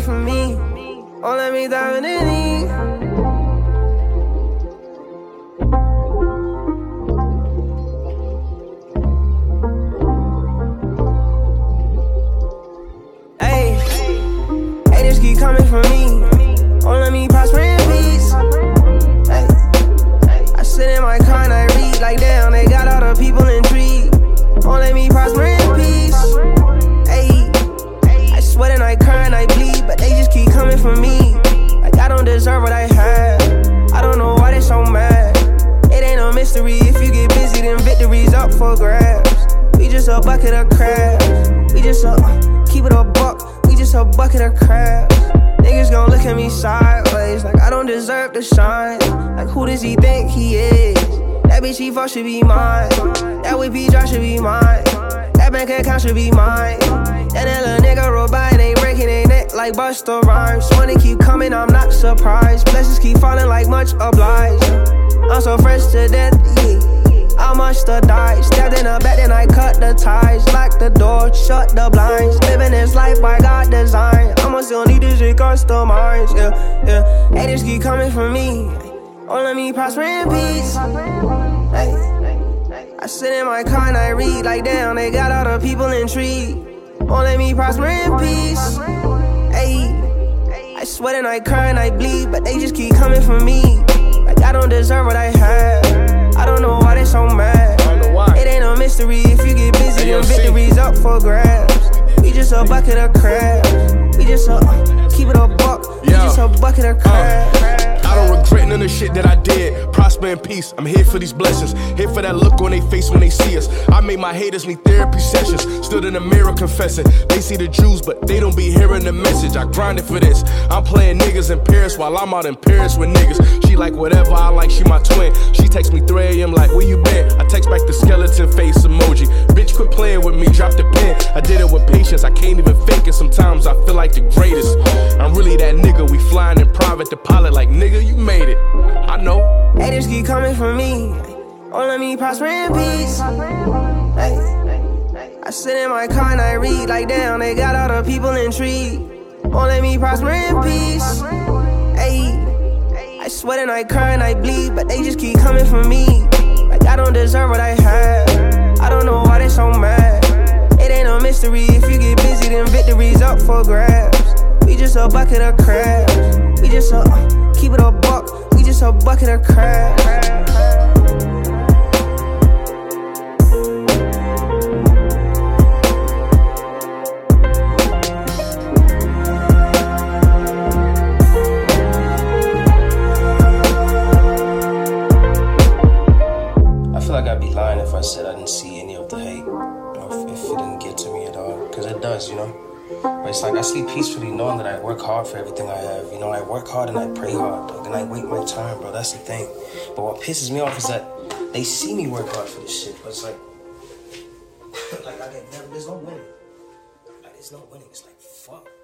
from me. Won't let me dive in any. Haters keep coming for me. Won't let me prosper in peace. Ay, I sit in my car and I read like damn, they got all the people intrigued. Won't let me prosper in peace. Ay, I sweat and I cry and I bleed, but they just keep coming for me. Like I don't deserve what I have. I don't know why they so mad. It ain't no mystery. If you get busy, then victory's up for grabs. We just a bucket of crabs. We just keep it a buck. Just a bucket of crabs. Niggas gon' look at me sideways like I don't deserve to shine. Like who does he think he is? That bitch he fuck should be mine. That whip he drop should be mine. That bank account should be mine. That little nigga robot and they breaking their neck like Busta Rhymes. Money keep coming, I'm not surprised. Blessings keep falling like much obliged. I'm so fresh to death, yeah. I must have died. Stabbed in the back, then I cut the ties. Lock the door, shut the blinds. Living this life by God design. I'ma still need this shit customized. Yeah. Haters keep coming for me. Won't let me prosper in peace. Ay, I sit in my car and I read like damn, they got all the people intrigued. Won't let me prosper in peace. Ay, I sweat and I cry and I bleed, but they just keep coming for me. Like I don't deserve what I have. I don't know why they so mad. It ain't no mystery. If you get busy, then victory's up for grabs. We just a bucket of crabs. We just keep it a buck. We just a bucket of crabs. I don't regret none of the shit that I did. Prosper in peace, I'm here for these blessings. Here for that look on their face when they see us. I made my haters need therapy sessions. Stood in the mirror confessing. They see the Jews, but they don't be hearing the message. I grinded for this. I'm playing niggas in Paris while I'm out in Paris with niggas. She like whatever I like, she my twin. She texts me 3 a.m. like, where you been? I text back the skeleton face emoji. Bitch, quit playing with me, drop the pen. I did it with patience, I can't even fake it. Sometimes I feel like the greatest. I'm really that nigga, we flying in private, the pilot like, nigga, you made it. I know. Haters keep coming for me. Won't let me prosper in peace. Ay, I sit in my car and I read like damn, they got all the people intrigued. Won't let me prosper in peace. Ay, I sweat and I cry and I bleed, but they just keep coming for me. Like I don't deserve what I have. I don't know why they so mad. It ain't no mystery. If you get busy, then victory's up for grabs. We just a bucket of crabs. We just keep it a buck. We just a bucket of crabs. I feel like I'd be lying if I said I didn't see any of the hate, or if it didn't get to me at all, because it does, you know. But it's like I sleep peacefully knowing that I work hard for everything I have. You know, I work hard and I pray hard, dog, and I wait my turn, bro. That's the thing. But what pisses me off is that they see me work hard for this shit, but it's like, like I get never. There's no winning. Like there's no winning. It's like fuck.